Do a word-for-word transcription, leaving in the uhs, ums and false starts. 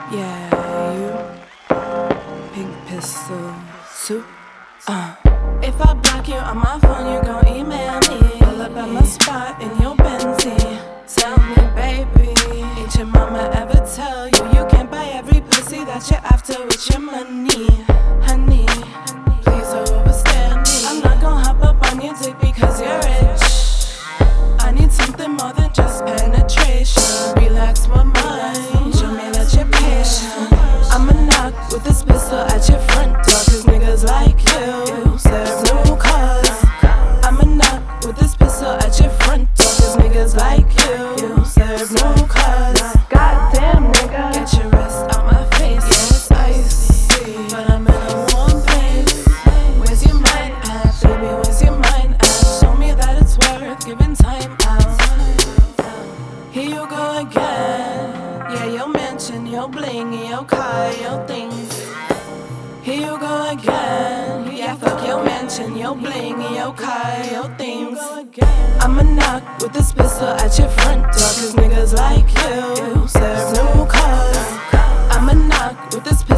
Yeah, you pink pistol suit. Uh. If I block you on my phone, you gon' email me. Pull up at my spot in your Benzie. Tell me, baby, ain't your mama ever tell you you can't buy every pussy that you're after with your money? Honey, please don't overstand me. I'm not gon' hop up on your dick because you're rich. I need something more than just penetration. Relax my mind, show me that you're patient. I'ma knock with this pistol at your front door, cause niggas like you serve no cause. I'ma knock with this pistol at your front door, cause niggas like you serve no cause. Goddamn nigga, get your wrist out my face. Yeah, it's icy, but I'm in a warm place. Where's your mind at, baby, where's your mind at? Show me that it's worth giving time out. Here you go again. Yeah, your mansion, your bling, your car, your things. Here you go again. Yeah, fuck your mansion, your bling, your car, your things. I'ma knock with this pistol at your front door, cause niggas like you serve no cause. I'ma knock with this pistol